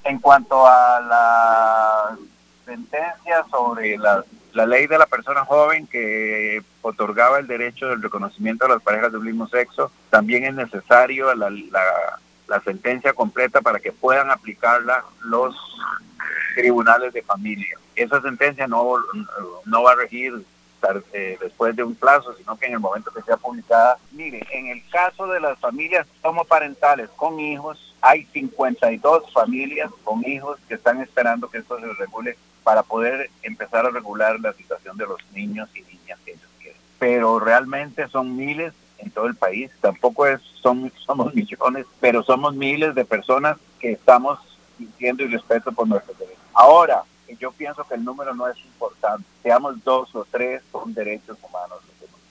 En cuanto a la sentencia sobre la ley de la persona joven que otorgaba el derecho del reconocimiento a las parejas del mismo sexo, también es necesario la sentencia completa para que puedan aplicarla los tribunales de familia. Esa sentencia no va a regir después de un plazo, sino que en el momento que sea publicada. Mire, en el caso de las familias homoparentales con hijos, hay 52 familias con hijos que están esperando que esto se regule para poder empezar a regular la situación de los niños y niñas que ellos quieren. Pero realmente son miles en todo el país, tampoco somos millones, pero somos miles de personas que estamos sintiendo irrespeto por nuestros derechos. Ahora, yo pienso que el número no es importante, seamos 2 o 3, son derechos humanos.